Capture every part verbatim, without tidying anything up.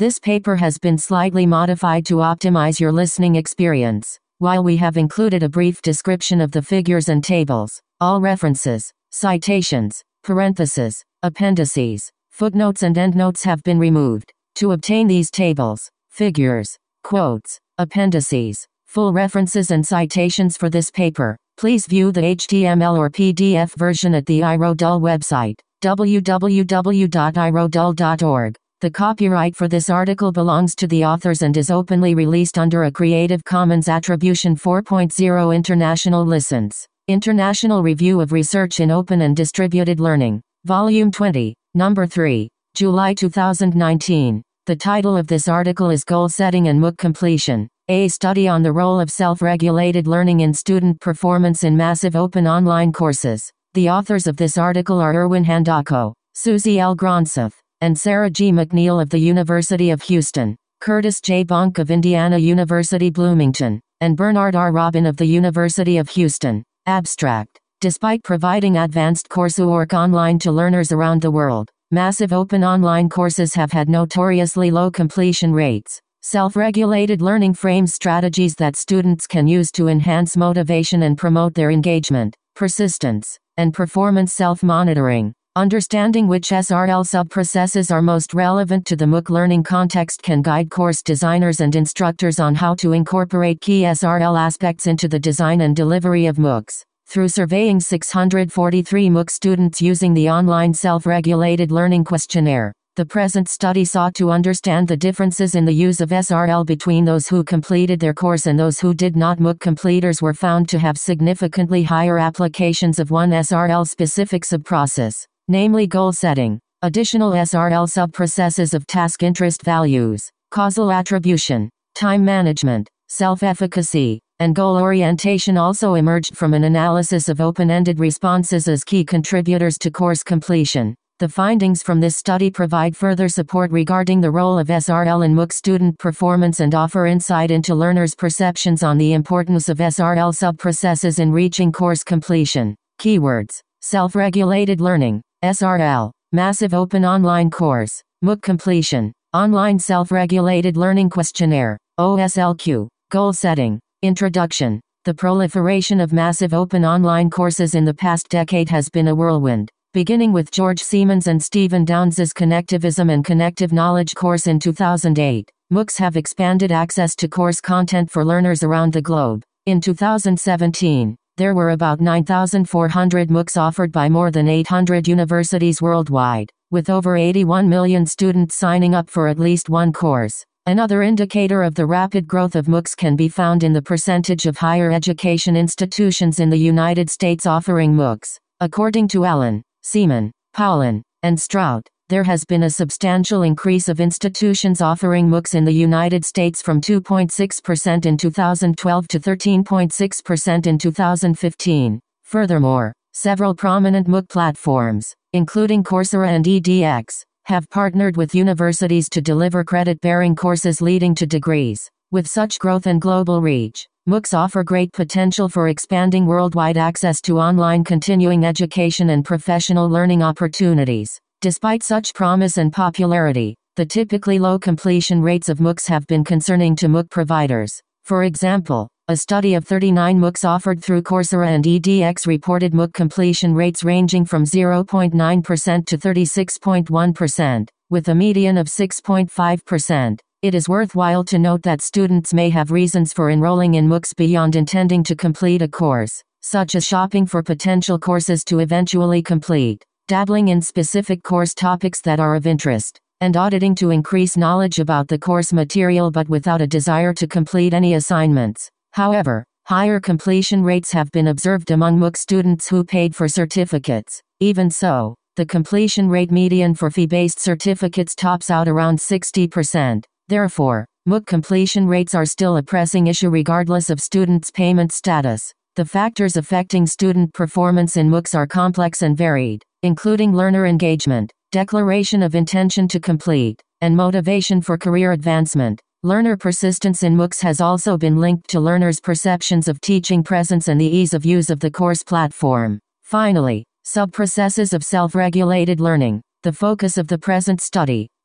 This paper has been slightly modified to optimize your listening experience. While we have included a brief description of the figures and tables, all references, citations, parentheses, appendices, footnotes and endnotes have been removed. To obtain these tables, figures, quotes, appendices, full references and citations for this paper, please view the H T M L or P D F version at the iRodul website, w w w dot i rodul dot org. The copyright for this article belongs to the authors and is openly released under a Creative Commons Attribution four point oh International License. International Review of Research in Open and Distributed Learning. Volume twenty, Number three, July two thousand nineteen. The title of this article is Goal Setting and MOOC Completion, a study on the role of self-regulated learning in student performance in massive open online courses. The authors of this article are Erwin Handako, Susie L. Gronseth, and Sarah G. McNeil of the University of Houston, Curtis J. Bonk of Indiana University Bloomington, and Bernard R. Robin of the University of Houston. Abstract. Despite providing advanced coursework online to learners around the world, massive open online courses have had notoriously low completion rates. Self-regulated learning frames strategies that students can use to enhance motivation and promote their engagement, persistence, and performance self-monitoring. Understanding which S R L sub-processes are most relevant to the MOOC learning context can guide course designers and instructors on how to incorporate key S R L aspects into the design and delivery of MOOCs. Through surveying six hundred forty-three MOOC students using the online self-regulated learning questionnaire, the present study sought to understand the differences in the use of S R L between those who completed their course and those who did not. MOOC completers were found to have significantly higher applications of one S R L-specific subprocess, namely goal setting. Additional S R L subprocesses of task interest values, causal attribution, time management, self-efficacy, and goal orientation also emerged from an analysis of open-ended responses as key contributors to course completion. The findings from this study provide further support regarding the role of S R L in MOOC student performance and offer insight into learners' perceptions on the importance of S R L subprocesses in reaching course completion. Keywords: self-regulated learning, S R L, massive open online course, MOOC completion, online self-regulated learning questionnaire, O S L Q, goal setting. Introduction. The proliferation of massive open online courses in the past decade has been a whirlwind. Beginning with George Siemens and Stephen Downes's Connectivism and Connective Knowledge course in two thousand eight, MOOCs have expanded access to course content for learners around the globe. In two thousand seventeen, there were about nine thousand four hundred MOOCs offered by more than eight hundred universities worldwide, with over eighty-one million students signing up for at least one course. Another indicator of the rapid growth of MOOCs can be found in the percentage of higher education institutions in the United States offering MOOCs. According to Allen, Seaman, Powlin, and Strout, there has been a substantial increase of institutions offering MOOCs in the United States from two point six percent in two thousand twelve to thirteen point six percent in two thousand fifteen. Furthermore, several prominent MOOC platforms, including Coursera and edX, have partnered with universities to deliver credit-bearing courses leading to degrees. With such growth and global reach, MOOCs offer great potential for expanding worldwide access to online continuing education and professional learning opportunities. Despite such promise and popularity, the typically low completion rates of MOOCs have been concerning to MOOC providers. For example, a study of thirty-nine MOOCs offered through Coursera and edX reported MOOC completion rates ranging from zero point nine percent to thirty-six point one percent, with a median of six point five percent. It is worthwhile to note that students may have reasons for enrolling in MOOCs beyond intending to complete a course, such as shopping for potential courses to eventually complete, dabbling in specific course topics that are of interest, and auditing to increase knowledge about the course material but without a desire to complete any assignments. However, higher completion rates have been observed among MOOC students who paid for certificates. Even so, the completion rate median for fee-based certificates tops out around sixty percent. Therefore, MOOC completion rates are still a pressing issue regardless of students' payment status. The factors affecting student performance in MOOCs are complex and varied, including learner engagement, declaration of intention to complete, and motivation for career advancement. Learner persistence in MOOCs has also been linked to learners' perceptions of teaching presence and the ease of use of the course platform. Finally, subprocesses of self-regulated learning. The focus of the present study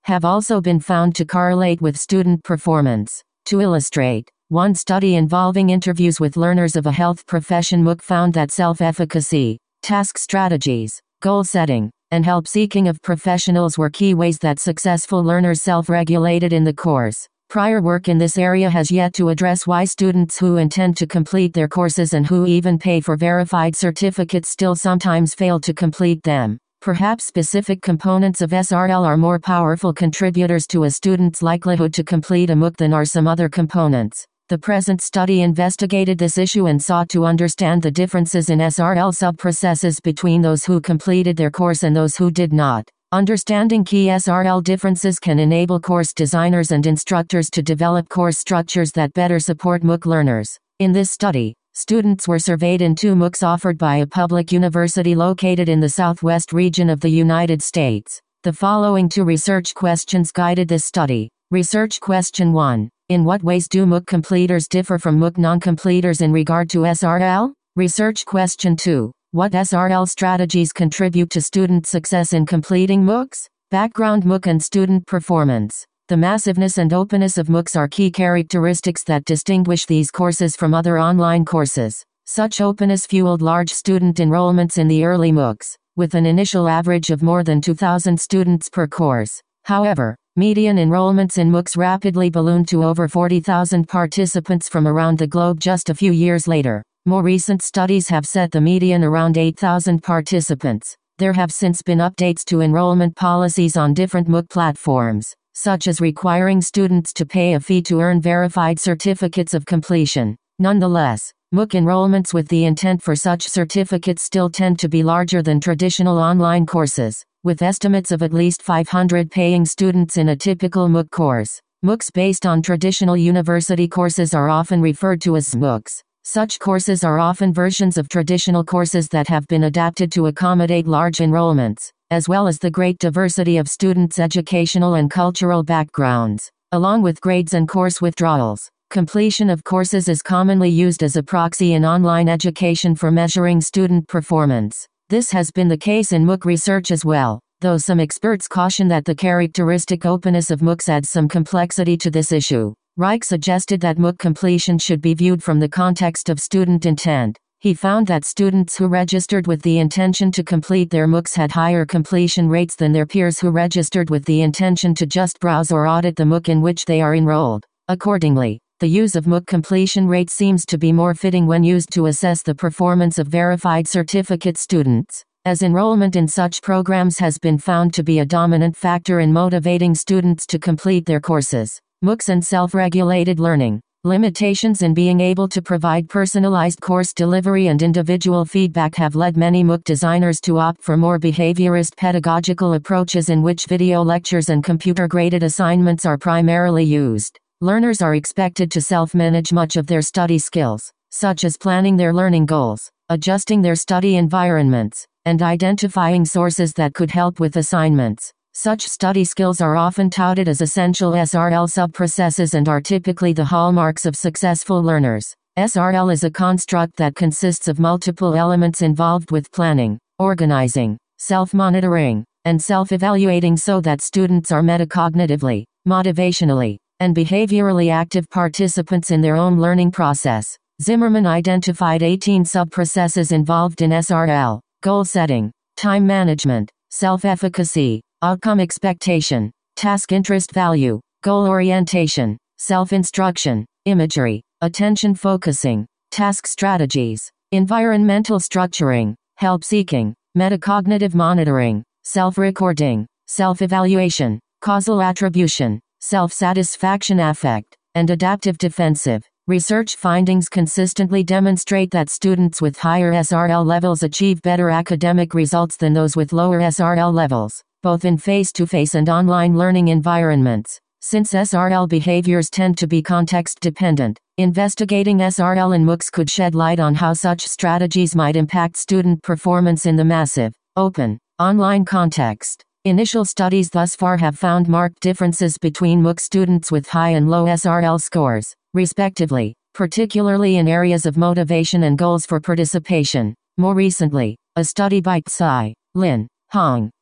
have also been found to correlate with student performance. To illustrate, one study involving interviews with learners of a health profession M O O C found that self-efficacy, task strategies, goal setting, and help seeking of professionals were key ways that successful learners self-regulated in the course. Prior work in this area has yet to address why students who intend to complete their courses and who even pay for verified certificates still sometimes fail to complete them. Perhaps specific components of S R L are more powerful contributors to a student's likelihood to complete a M O O C than are some other components. The present study investigated this issue and sought to understand the differences in S R L subprocesses between those who completed their course and those who did not. Understanding key S R L differences can enable course designers and instructors to develop course structures that better support M O O C learners. In this study, students were surveyed in two M O O Cs offered by a public university located in the southwest region of the United States. The following two research questions guided this study. Research question one. In what ways do M O O C completers differ from M O O C non-completers in regard to S R L? Research question two. What S R L strategies contribute to student success in completing M O O Cs? Background M O O C and student performance. The massiveness and openness of M O O Cs are key characteristics that distinguish these courses from other online courses. Such openness fueled large student enrollments in the early M O O Cs, with an initial average of more than two thousand students per course. However, median enrollments in M O O Cs rapidly ballooned to over forty thousand participants from around the globe just a few years later. More recent studies have set the median around eight thousand participants. There have since been updates to enrollment policies on different M O O C platforms, such as requiring students to pay a fee to earn verified certificates of completion. Nonetheless, M O O C enrollments with the intent for such certificates still tend to be larger than traditional online courses, with estimates of at least five hundred paying students in a typical M O O C course. M O O Cs based on traditional university courses are often referred to as S M O O Cs. Such courses are often versions of traditional courses that have been adapted to accommodate large enrollments, as well as the great diversity of students' educational and cultural backgrounds, along with grades and course withdrawals. Completion of courses is commonly used as a proxy in online education for measuring student performance. This has been the case in M O O C research as well, though some experts caution that the characteristic openness of M O O Cs adds some complexity to this issue. Reich suggested that M O O C completion should be viewed from the context of student intent. He found that students who registered with the intention to complete their M O O Cs had higher completion rates than their peers who registered with the intention to just browse or audit the M O O C in which they are enrolled. Accordingly, the use of M O O C completion rate seems to be more fitting when used to assess the performance of verified certificate students, as enrollment in such programs has been found to be a dominant factor in motivating students to complete their courses. M O O Cs and self-regulated learning. Limitations in being able to provide personalized course delivery and individual feedback have led many M O O C designers to opt for more behaviorist pedagogical approaches in which video lectures and computer-graded assignments are primarily used. Learners are expected to self-manage much of their study skills, such as planning their learning goals, adjusting their study environments, and identifying sources that could help with assignments. Such study skills are often touted as essential S R L subprocesses and are typically the hallmarks of successful learners. S R L is a construct that consists of multiple elements involved with planning, organizing, self-monitoring, and self-evaluating so that students are metacognitively, motivationally, and behaviorally active participants in their own learning process. Zimmerman identified eighteen subprocesses involved in S R L: goal setting, time management, self-efficacy, outcome expectation, task interest value, goal orientation, self-instruction, imagery, attention focusing, task strategies, environmental structuring, help seeking, metacognitive monitoring, self-recording, self-evaluation, causal attribution, self-satisfaction affect, and adaptive defensive. Research findings consistently demonstrate that students with higher S R L levels achieve better academic results than those with lower S R L levels, both in face-to-face and online learning environments. Since S R L behaviors tend to be context-dependent, investigating S R L in M O O Cs could shed light on how such strategies might impact student performance in the massive, open, online context. Initial studies thus far have found marked differences between M O O C students with high and low S R L scores, respectively, particularly in areas of motivation and goals for participation. More recently, a study by Tsai, Lin, Hong,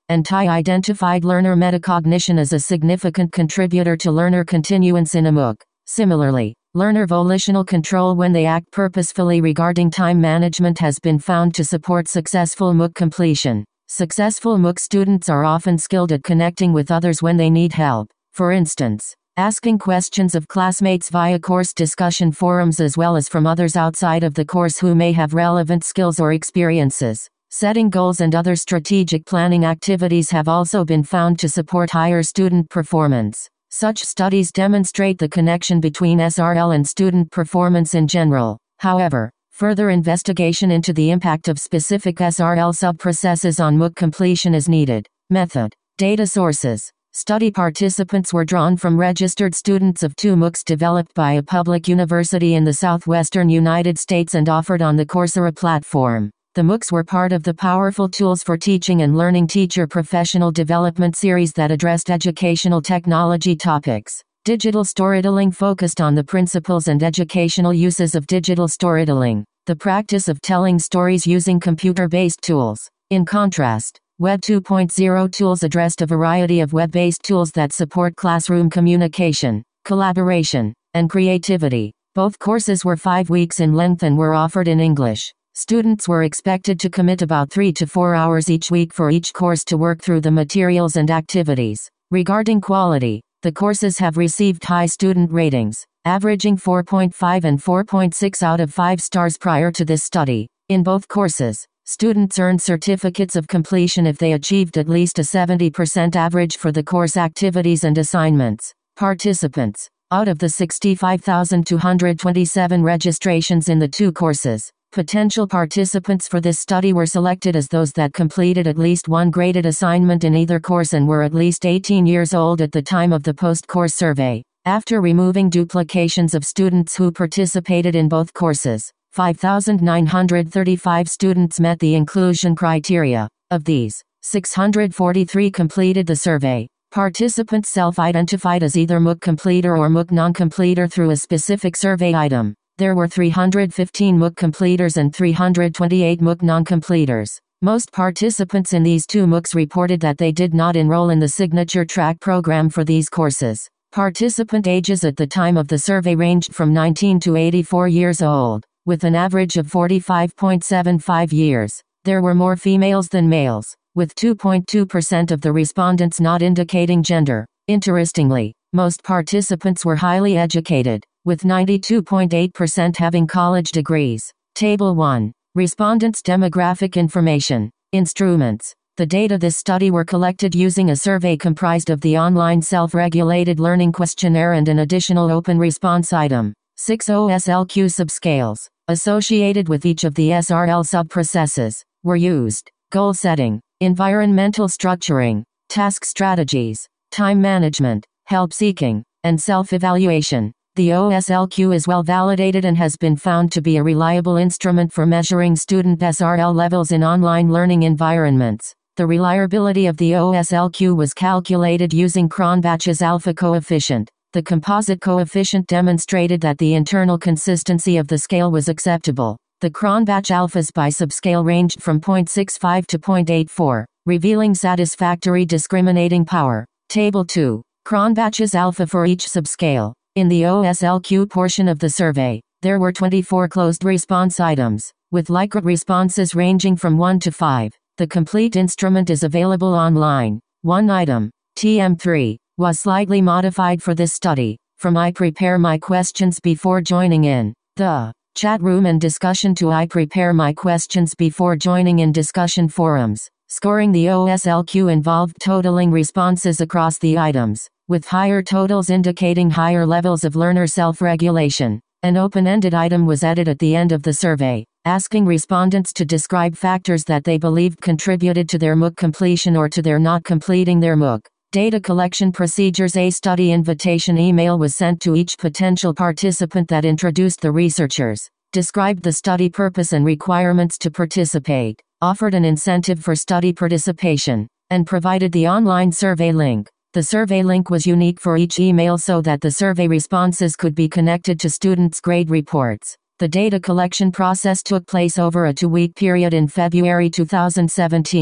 and T I identified learner metacognition as a significant contributor to learner continuance in a MOOC. Similarly, learner volitional control when they act purposefully regarding time management has been found to support successful MOOC completion. Successful MOOC students are often skilled at connecting with others when they need help. For instance, asking questions of classmates via course discussion forums as well as from others outside of the course who may have relevant skills or experiences. Setting goals and other strategic planning activities have also been found to support higher student performance. Such studies demonstrate the connection between S R L and student performance in general. However, further investigation into the impact of specific S R L subprocesses on MOOC completion is needed. Method. Data sources. Study participants were drawn from registered students of two MOOCs developed by a public university in the southwestern United States and offered on the Coursera platform. The MOOCs were part of the Powerful Tools for Teaching and Learning Teacher Professional Development series that addressed educational technology topics. Digital storytelling focused on the principles and educational uses of digital storytelling, the practice of telling stories using computer-based tools. In contrast, Web two point oh tools addressed a variety of web-based tools that support classroom communication, collaboration, and creativity. Both courses were five weeks in length and were offered in English. Students were expected to commit about three to four hours each week for each course to work through the materials and activities. Regarding quality, the courses have received high student ratings, averaging four point five and four point six out of five stars prior to this study. In both courses, students earned certificates of completion if they achieved at least a seventy percent average for the course activities and assignments. Participants. Out of the sixty-five thousand two hundred twenty-seven registrations in the two courses, potential participants for this study were selected as those that completed at least one graded assignment in either course and were at least eighteen years old at the time of the post-course survey. After removing duplications of students who participated in both courses, five thousand nine hundred thirty-five students met the inclusion criteria. Of these, six hundred forty-three completed the survey. Participants self-identified as either MOOC completer or MOOC non-completer through a specific survey item. There were three hundred fifteen MOOC completers and three hundred twenty-eight MOOC non-completers. Most participants in these two MOOCs reported that they did not enroll in the signature track program for these courses. Participant ages at the time of the survey ranged from nineteen to eighty-four years old, with an average of forty-five point seven five years. There were more females than males, with two point two percent of the respondents not indicating gender. Interestingly, most participants were highly educated, with ninety-two point eight percent having college degrees. Table one. Respondents' demographic information. Instruments. The data this study were collected using a survey comprised of the online self-regulated learning questionnaire and an additional open response item. Six O S L Q subscales, associated with each of the S R L subprocesses, were used. Goal setting, environmental structuring, task strategies, time management, help seeking, and self-evaluation. The O S L Q is well validated and has been found to be a reliable instrument for measuring student S R L levels in online learning environments. The reliability of the O S L Q was calculated using Cronbach's alpha coefficient. The composite coefficient demonstrated that the internal consistency of the scale was acceptable. The Cronbach alphas by subscale ranged from zero point six five to zero point eight four, revealing satisfactory discriminating power. Table two. Cronbach's alpha for each subscale. In the O S L Q portion of the survey, there were twenty-four closed response items, with Likert responses ranging from one to five. The complete instrument is available online. One item, T M three, was slightly modified for this study, from I prepare my questions before joining in the chat room and discussion to I prepare my questions before joining in discussion forums. Scoring the O S L Q involved totaling responses across the items, with higher totals indicating higher levels of learner self-regulation. An open-ended item was added at the end of the survey, asking respondents to describe factors that they believed contributed to their MOOC completion or to their not completing their MOOC. Data collection procedures. A study invitation email was sent to each potential participant that introduced the researchers, described the study purpose and requirements to participate, offered an incentive for study participation, and provided the online survey link. The survey link was unique for each email so that the survey responses could be connected to students' grade reports. The data collection process took place over a two-week period in February two thousand seventeen.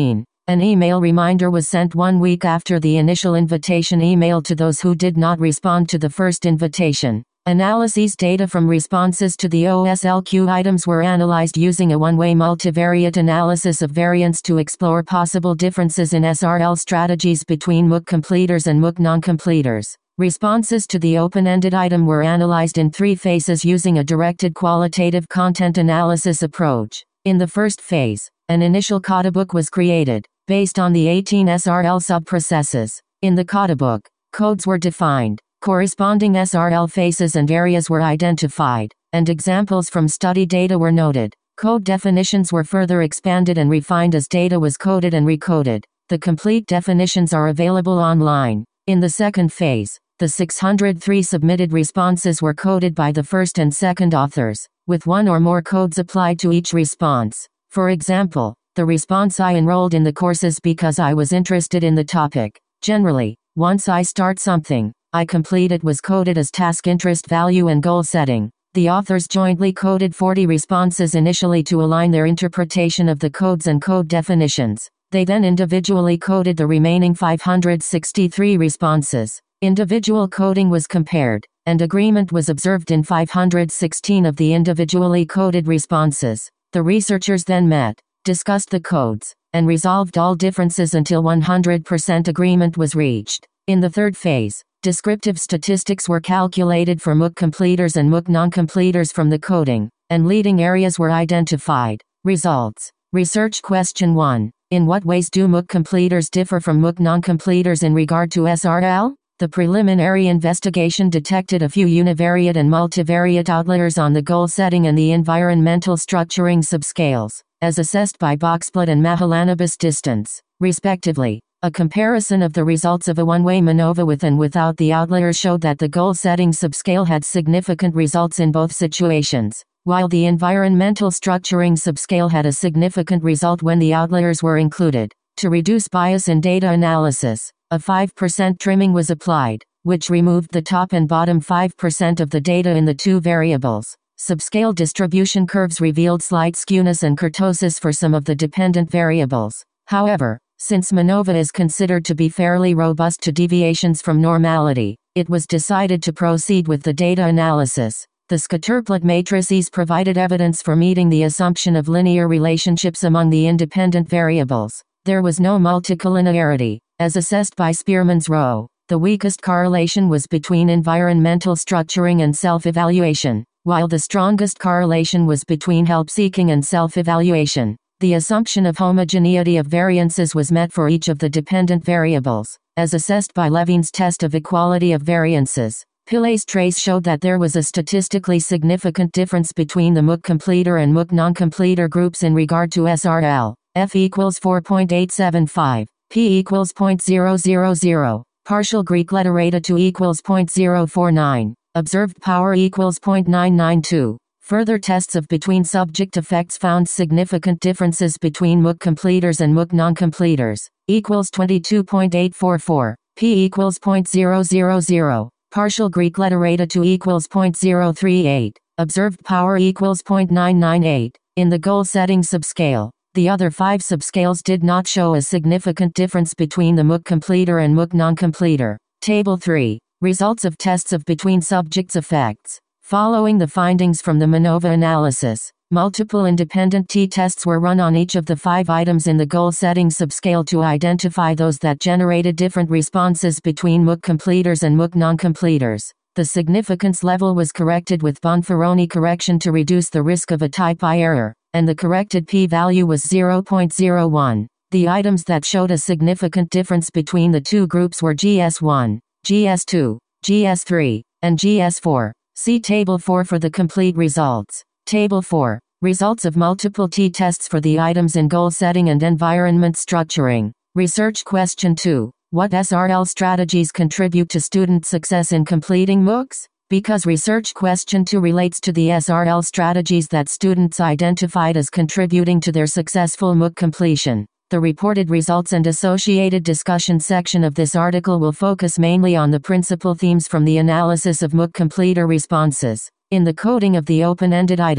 An email reminder was sent one week after the initial invitation email to those who did not respond to the first invitation. Analyses data from responses to the O S L Q items were analyzed using a one-way multivariate analysis of variance to explore possible differences in S R L strategies between M O O C completers and M O O C non-completers. Responses to the open-ended item were analyzed in three phases using a directed qualitative content analysis approach. In the first phase, an initial codebook was created, based on the eighteen S R L subprocesses. In the codebook, codes were defined, corresponding S R L faces and areas were identified, and examples from study data were noted. Code definitions were further expanded and refined as data was coded and recoded. The complete definitions are available online. In the second phase, the six hundred three submitted responses were coded by the first and second authors, with one or more codes applied to each response. For example, the response "I enrolled in the courses because I was interested in the topic." Generally, once I start something, I complete it was coded as task interest value and goal setting. The authors jointly coded forty responses initially to align their interpretation of the codes and code definitions. They then individually coded the remaining five hundred sixty-three responses. Individual coding was compared, and agreement was observed in five hundred sixteen of the individually coded responses. The researchers then met, discussed the codes, and resolved all differences until one hundred percent agreement was reached. In the third phase, descriptive statistics were calculated for M O O C completers and M O O C non-completers from the coding, and leading areas were identified. Results. Research question one. In what ways do M O O C completers differ from M O O C non-completers in regard to S R L? The preliminary investigation detected a few univariate and multivariate outliers on the goal setting and the environmental structuring subscales, as assessed by Boxblatt and Mahalanobis distance, respectively. A comparison of the results of a one-way MANOVA with and without the outlier showed that the goal-setting subscale had significant results in both situations, while the environmental structuring subscale had a significant result when the outliers were included. To reduce bias in data analysis, a five percent trimming was applied, which removed the top and bottom five percent of the data in the two variables. Subscale distribution curves revealed slight skewness and kurtosis for some of the dependent variables. However, since MANOVA is considered to be fairly robust to deviations from normality, it was decided to proceed with the data analysis. The Scaturplat matrices provided evidence for meeting the assumption of linear relationships among the independent variables. There was no multicollinearity, as assessed by Spearman's rho. The weakest correlation was between environmental structuring and self-evaluation, while the strongest correlation was between help-seeking and self-evaluation. The assumption of homogeneity of variances was met for each of the dependent variables, as assessed by Levine's test of equality of variances. Pillai's trace showed that there was a statistically significant difference between the M O O C completer and M O O C non-completer groups in regard to S R L. F equals four point eight seven five, P equals zero point zero zero zero, partial Greek letter eta two equals zero point zero four nine, observed power equals zero point nine nine two. Further tests of between-subject effects found significant differences between M O O C completers and M O O C non-completers, equals twenty-two point eight four four, P equals zero point zero zero zero, partial Greek letter eta two equals zero point zero three eight, observed power equals zero point nine nine eight. In the goal-setting subscale, the other five subscales did not show a significant difference between the M O O C completer and M O O C non-completer. Table three. Results of tests of between-subjects effects. Following the findings from the MANOVA analysis, multiple independent t-tests were run on each of the five items in the goal-setting subscale to identify those that generated different responses between M O O C completers and M O O C non-completers. The significance level was corrected with Bonferroni correction to reduce the risk of a type I error, and the corrected p-value was zero point zero one. The items that showed a significant difference between the two groups were G S one, G S two, G S three, and G S four. See Table four for the complete results. Table four. Results of multiple t-tests for the items in goal setting and environment structuring. Research question two. What S R L strategies contribute to student success in completing M O O Cs? Because research question two relates to the S R L strategies that students identified as contributing to their successful M O O C completion. The reported results and associated discussion section of this article will focus mainly on the principal themes from the analysis of M O O C completer responses. In the coding of the open-ended item,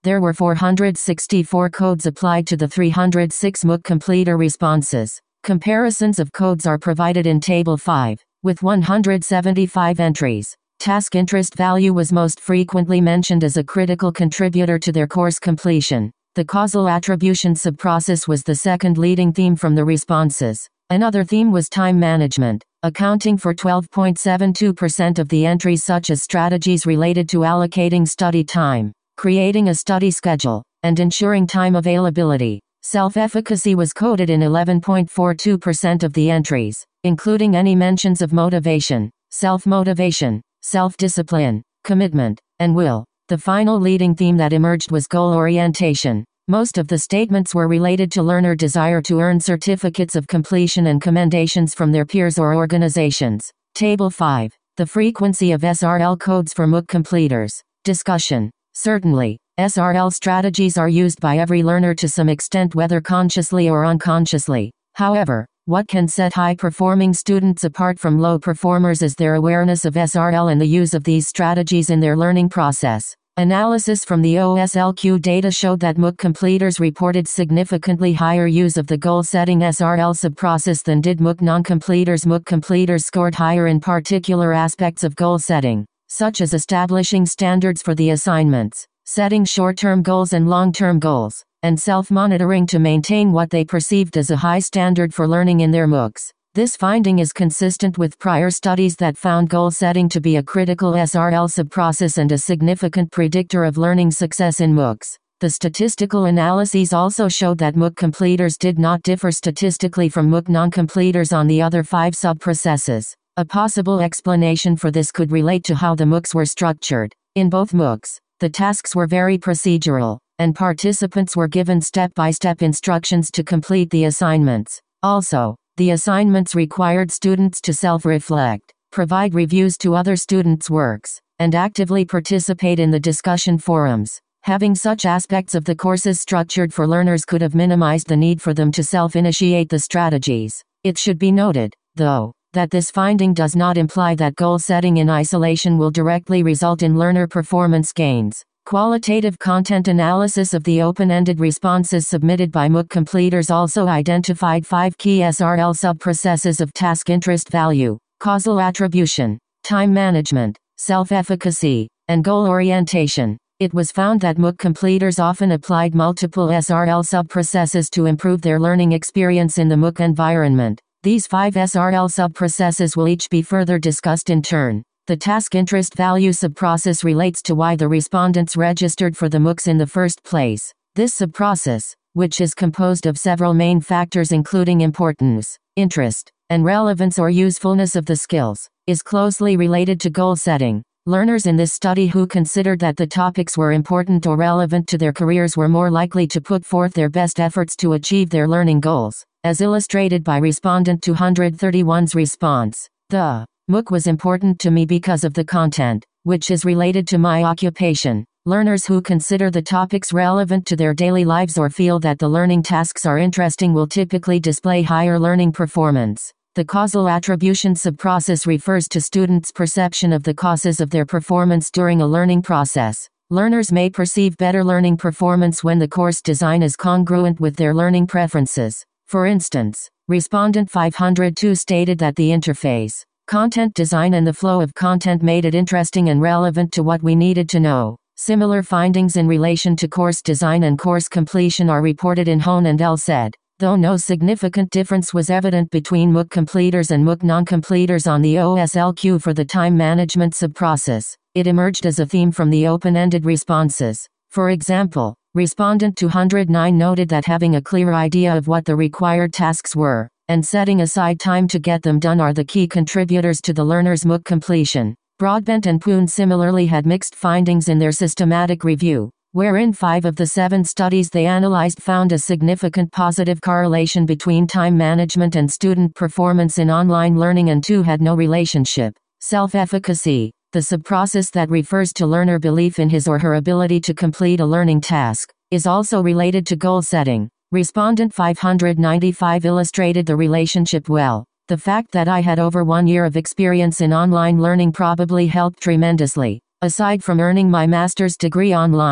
There were four hundred sixty-four codes applied to the three hundred six MOOC completer responses. Comparisons of codes are provided in Table five, with one hundred seventy-five entries. Task interest value was most frequently mentioned as a critical contributor to their course completion. The causal attribution subprocess was the second leading theme from the responses. Another theme was time management, accounting for twelve point seven two percent of the entries, such as strategies related to allocating study time, creating a study schedule, and ensuring time availability. Self-efficacy was coded in eleven point four two percent of the entries, including any mentions of motivation, self-motivation, self-discipline, commitment, and will. The final leading theme that emerged was goal orientation. Most of the statements were related to learner desire to earn certificates of completion and commendations from their peers or organizations. Table five. The frequency of S R L codes for MOOC completers. Discussion. Certainly, S R L strategies are used by every learner to some extent, whether consciously or unconsciously. However, what can set high-performing students apart from low performers is their awareness of S R L and the use of these strategies in their learning process. Analysis from the O S L Q data showed that MOOC completers reported significantly higher use of the goal-setting S R L subprocess than did MOOC non-completers. MOOC completers scored higher in particular aspects of goal setting, such as establishing standards for the assignments, setting short-term goals and long-term goals, and self-monitoring to maintain what they perceived as a high standard for learning in their MOOCs. This finding is consistent with prior studies that found goal setting to be a critical S R L subprocess and a significant predictor of learning success in MOOCs. The statistical analyses also showed that MOOC completers did not differ statistically from MOOC non-completers on the other five subprocesses. A possible explanation for this could relate to how the MOOCs were structured. In both MOOCs, the tasks were very procedural, and participants were given step-by-step instructions to complete the assignments. Also, the assignments required students to self-reflect, provide reviews to other students' works, and actively participate in the discussion forums. Having such aspects of the courses structured for learners could have minimized the need for them to self-initiate the strategies. It should be noted, though, that this finding does not imply that goal setting in isolation will directly result in learner performance gains. Qualitative content analysis of the open-ended responses submitted by MOOC completers also identified five key S R L subprocesses of task interest value, causal attribution, time management, self-efficacy, and goal orientation. It was found that MOOC completers often applied multiple S R L subprocesses to improve their learning experience in the MOOC environment. These five S R L subprocesses will each be further discussed in turn. The task interest value subprocess relates to why the respondents registered for the MOOCs in the first place. This subprocess, which is composed of several main factors including importance, interest, and relevance or usefulness of the skills, is closely related to goal setting. Learners in this study who considered that the topics were important or relevant to their careers were more likely to put forth their best efforts to achieve their learning goals, as illustrated by respondent two hundred thirty-one's response. The MOOC was important to me because of the content, which is related to my occupation. Learners who consider the topics relevant to their daily lives or feel that the learning tasks are interesting will typically display higher learning performance. The causal attribution subprocess refers to students' perception of the causes of their performance during a learning process. Learners may perceive better learning performance when the course design is congruent with their learning preferences. For instance, respondent five hundred two stated that the interface, content design and the flow of content made it interesting and relevant to what we needed to know. Similar findings in relation to course design and course completion are reported in Hone and L said. Though no significant difference was evident between MOOC completers and MOOC non-completers on the O S L Q for the time management subprocess, it emerged as a theme from the open-ended responses. For example, respondent two hundred nine noted that having a clear idea of what the required tasks were, and setting aside time to get them done are the key contributors to the learner's MOOC completion. Broadbent and Poon similarly had mixed findings in their systematic review, wherein five of the seven studies they analyzed found a significant positive correlation between time management and student performance in online learning and two had no relationship. Self-efficacy, the subprocess that refers to learner belief in his or her ability to complete a learning task, is also related to goal setting. Respondent five hundred ninety-five illustrated the relationship well. The fact that I had over one year of experience in online learning probably helped tremendously. Aside from earning my master's degree online,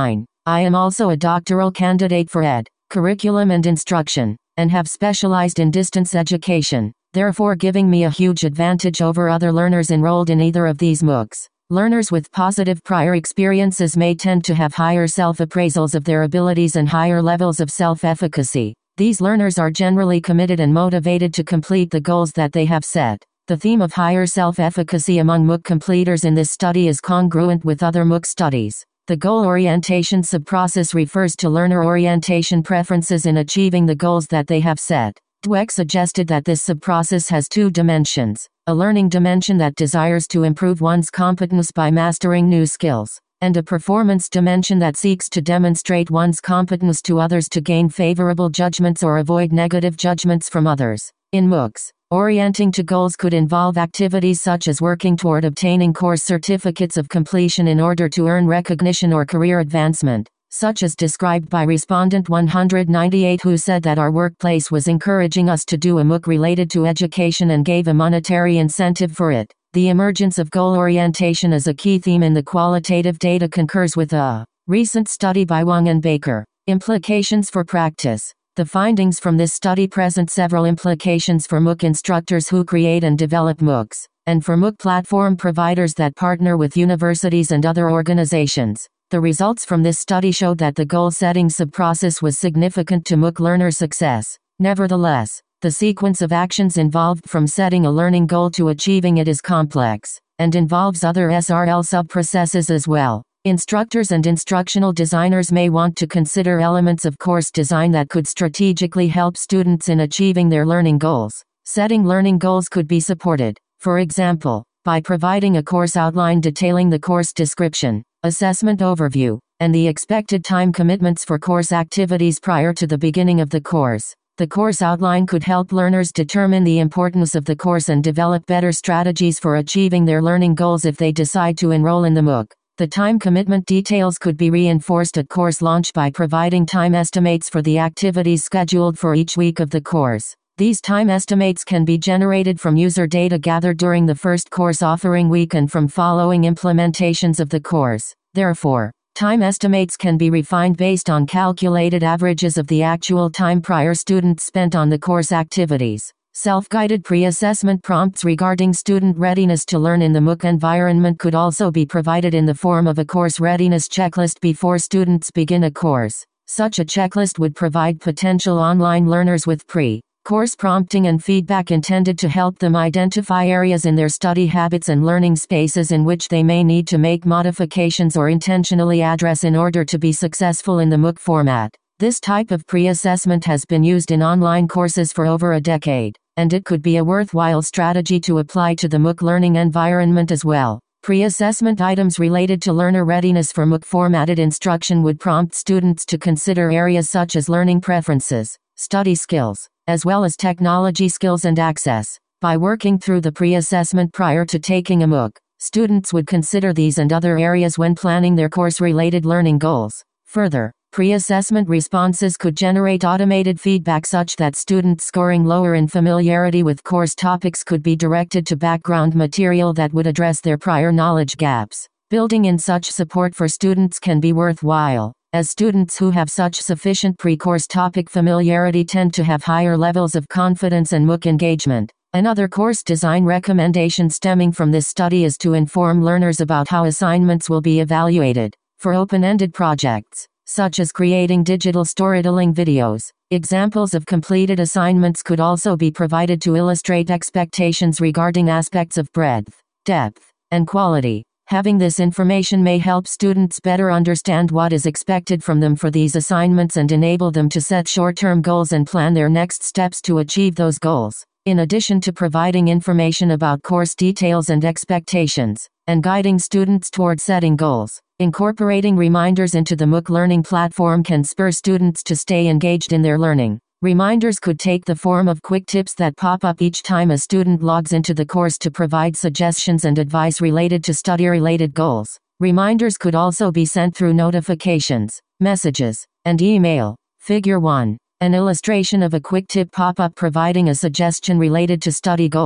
I am also a doctoral candidate for Ed, Curriculum and Instruction, and have specialized in distance education, therefore giving me a huge advantage over other learners enrolled in either of these MOOCs. Learners with positive prior experiences may tend to have higher self-appraisals of their abilities and higher levels of self-efficacy. These learners are generally committed and motivated to complete the goals that they have set. The theme of higher self-efficacy among MOOC completers in this study is congruent with other MOOC studies. The goal orientation subprocess refers to learner orientation preferences in achieving the goals that they have set. Dweck suggested that this subprocess has two dimensions: a learning dimension that desires to improve one's competence by mastering new skills, and a performance dimension that seeks to demonstrate one's competence to others to gain favorable judgments or avoid negative judgments from others. In MOOCs, orienting to goals could involve activities such as working toward obtaining course certificates of completion in order to earn recognition or career advancement, such as described by respondent one hundred ninety-eight, who said that our workplace was encouraging us to do a MOOC related to education and gave a monetary incentive for it. The emergence of goal orientation as a key theme in the qualitative data concurs with a recent study by Wang and Baker. Implications for practice. The findings from this study present several implications for MOOC instructors who create and develop MOOCs, and for MOOC platform providers that partner with universities and other organizations. The results from this study showed that the goal-setting subprocess was significant to MOOC learner success. Nevertheless, the sequence of actions involved from setting a learning goal to achieving it is complex, and involves other S R L subprocesses as well. Instructors and instructional designers may want to consider elements of course design that could strategically help students in achieving their learning goals. Setting learning goals could be supported, for example, by providing a course outline detailing the course description, assessment overview, and the expected time commitments for course activities prior to the beginning of the course. The course outline could help learners determine the importance of the course and develop better strategies for achieving their learning goals if they decide to enroll in the MOOC. The time commitment details could be reinforced at course launch by providing time estimates for the activities scheduled for each week of the course. These time estimates can be generated from user data gathered during the first course offering week and from following implementations of the course. Therefore, time estimates can be refined based on calculated averages of the actual time prior students spent on the course activities. Self-guided pre-assessment prompts regarding student readiness to learn in the MOOC environment could also be provided in the form of a course readiness checklist before students begin a course. Such a checklist would provide potential online learners with pre-course prompting and feedback intended to help them identify areas in their study habits and learning spaces in which they may need to make modifications or intentionally address in order to be successful in the MOOC format. This type of pre-assessment has been used in online courses for over a decade, and it could be a worthwhile strategy to apply to the MOOC learning environment as well. Pre-assessment items related to learner readiness for MOOC formatted instruction would prompt students to consider areas such as learning preferences, study skills, as well as technology skills and access. By working through the pre-assessment prior to taking a MOOC, students would consider these and other areas when planning their course-related learning goals. Further, pre-assessment responses could generate automated feedback such that students scoring lower in familiarity with course topics could be directed to background material that would address their prior knowledge gaps. Building in such support for students can be worthwhile, as students who have such sufficient pre-course topic familiarity tend to have higher levels of confidence and MOOC engagement. Another course design recommendation stemming from this study is to inform learners about how assignments will be evaluated. For open-ended projects, such as creating digital storytelling videos, examples of completed assignments could also be provided to illustrate expectations regarding aspects of breadth, depth, and quality. Having this information may help students better understand what is expected from them for these assignments and enable them to set short-term goals and plan their next steps to achieve those goals. In addition to providing information about course details and expectations, and guiding students toward setting goals, incorporating reminders into the MOOC learning platform can spur students to stay engaged in their learning. Reminders could take the form of quick tips that pop up each time a student logs into the course to provide suggestions and advice related to study-related goals. Reminders could also be sent through notifications, messages, and email. Figure one. An illustration of a quick tip pop-up providing a suggestion related to study goals.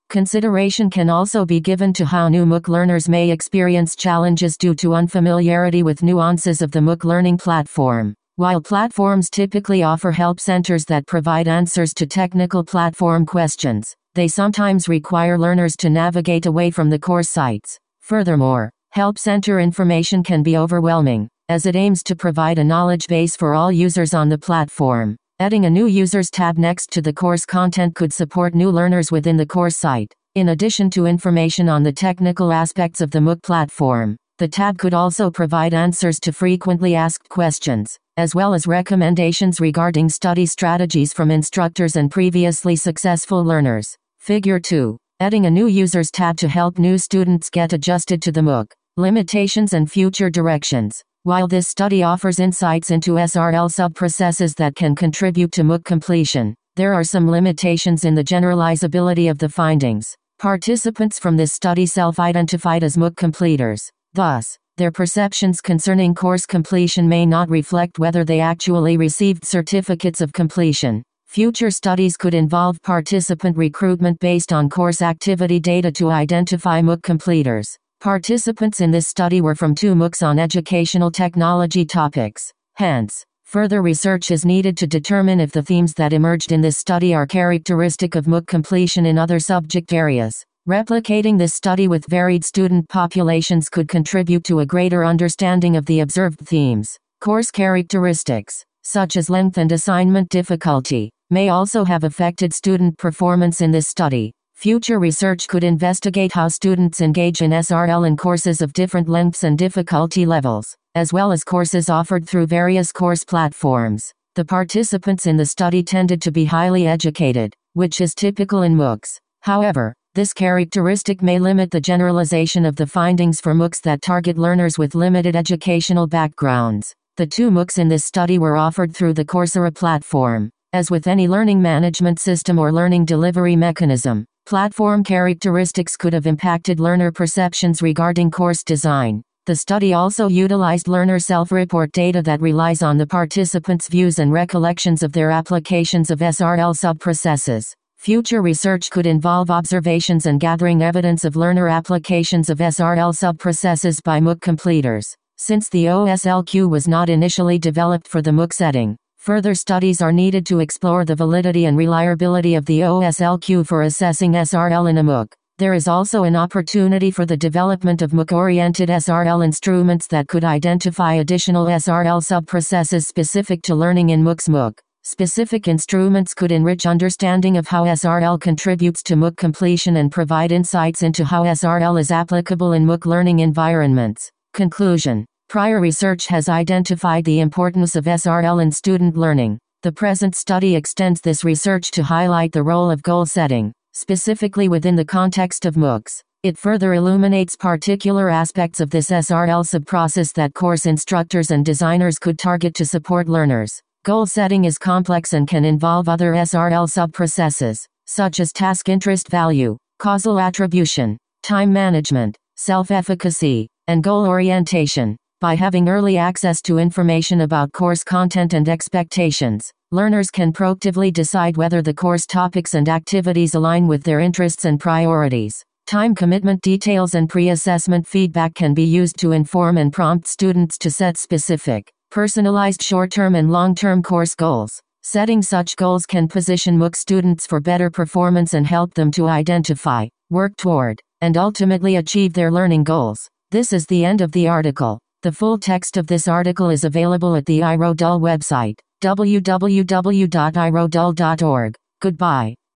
Consideration can also be given to how new MOOC learners may experience challenges due to unfamiliarity with nuances of the MOOC learning platform. While platforms typically offer help centers that provide answers to technical platform questions, they sometimes require learners to navigate away from the course sites. Furthermore, help center information can be overwhelming, as it aims to provide a knowledge base for all users on the platform. Adding a new Users tab next to the course content could support new learners within the course site. In addition to information on the technical aspects of the MOOC platform, the tab could also provide answers to frequently asked questions, as well as recommendations regarding study strategies from instructors and previously successful learners. Figure two. Adding a new Users tab to help new students get adjusted to the MOOC. Limitations and future directions. While this study offers insights into S R L sub-processes that can contribute to MOOC completion, there are some limitations in the generalizability of the findings. Participants from this study self-identified as MOOC completers. Thus, their perceptions concerning course completion may not reflect whether they actually received certificates of completion. Future studies could involve participant recruitment based on course activity data to identify MOOC completers. Participants in this study were from two MOOCs on educational technology topics. Hence, further research is needed to determine if the themes that emerged in this study are characteristic of MOOC completion in other subject areas. Replicating this study with varied student populations could contribute to a greater understanding of the observed themes. Course characteristics, such as length and assignment difficulty, may also have affected student performance in this study. Future research could investigate how students engage in S R L in courses of different lengths and difficulty levels, as well as courses offered through various course platforms. The participants in the study tended to be highly educated, which is typical in MOOCs. However, this characteristic may limit the generalization of the findings for MOOCs that target learners with limited educational backgrounds. The two MOOCs in this study were offered through the Coursera platform. As with any learning management system or learning delivery mechanism, platform characteristics could have impacted learner perceptions regarding course design. The study also utilized learner self-report data that relies on the participants' views and recollections of their applications of S R L sub-processes. Future research could involve observations and gathering evidence of learner applications of S R L sub-processes by MOOC completers. Since the O S L Q was not initially developed for the MOOC setting, further studies are needed to explore the validity and reliability of the O S L Q for assessing S R L in a MOOC. There is also an opportunity for the development of MOOC-oriented S R L instruments that could identify additional S R L sub-processes specific to learning in MOOCs. MOOC specific instruments could enrich understanding of how S R L contributes to MOOC completion and provide insights into how S R L is applicable in MOOC learning environments. Conclusion. Prior research has identified the importance of S R L in student learning. The present study extends this research to highlight the role of goal setting, specifically within the context of MOOCs. It further illuminates particular aspects of this S R L sub-process that course instructors and designers could target to support learners. Goal setting is complex and can involve other S R L sub-processes, such as task interest value, causal attribution, time management, self-efficacy, and goal orientation. By having early access to information about course content and expectations, learners can proactively decide whether the course topics and activities align with their interests and priorities. Time commitment details and pre-assessment feedback can be used to inform and prompt students to set specific, personalized short-term and long-term course goals. Setting such goals can position MOOC students for better performance and help them to identify, work toward, and ultimately achieve their learning goals. This is the end of the article. The full text of this article is available at the iRodul website, w w w dot i rodul dot org. Goodbye.